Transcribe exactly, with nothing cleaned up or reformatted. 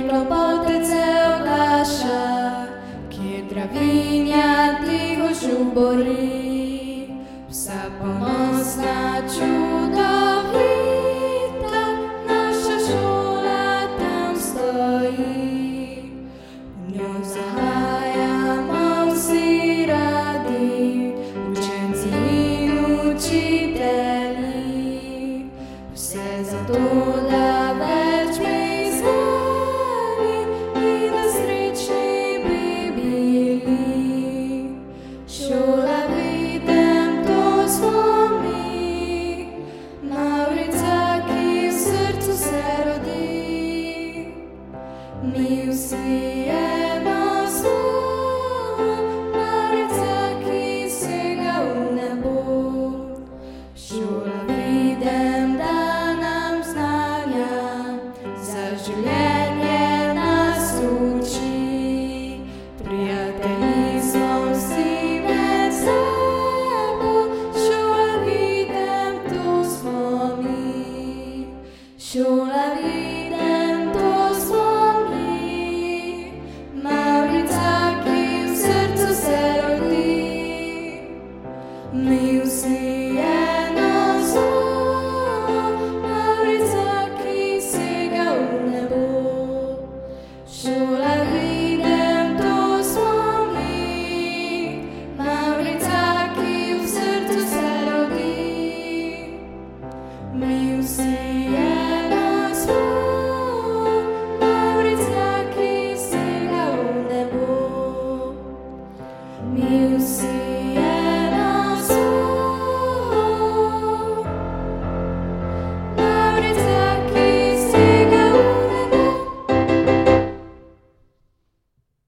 клопотице огаша, кедравиня тихо жубори, вся поносна чудовита, наша школа там стоїть, у нього загаямо всі раді, ученці і учителі, все задоля вечми звані і настрічні Біблії, що лавитем то свомі, Маврицяки в серцю се роди. Ми усіємо слово, Маврицяки сега у небо, що лавитем да нам знання, за життя нас учи, приятелізмом всіме себе, що лавитем то свомі, що лавитем то свомі, Маврицяки в серцю се роди. Ми усіємо слово, Маврицяки сега у небо, що лавитем то свомі, Маврицяки в серцю се роди. Ми усіємо слово, Маврицяки сега у небо, ми усіємо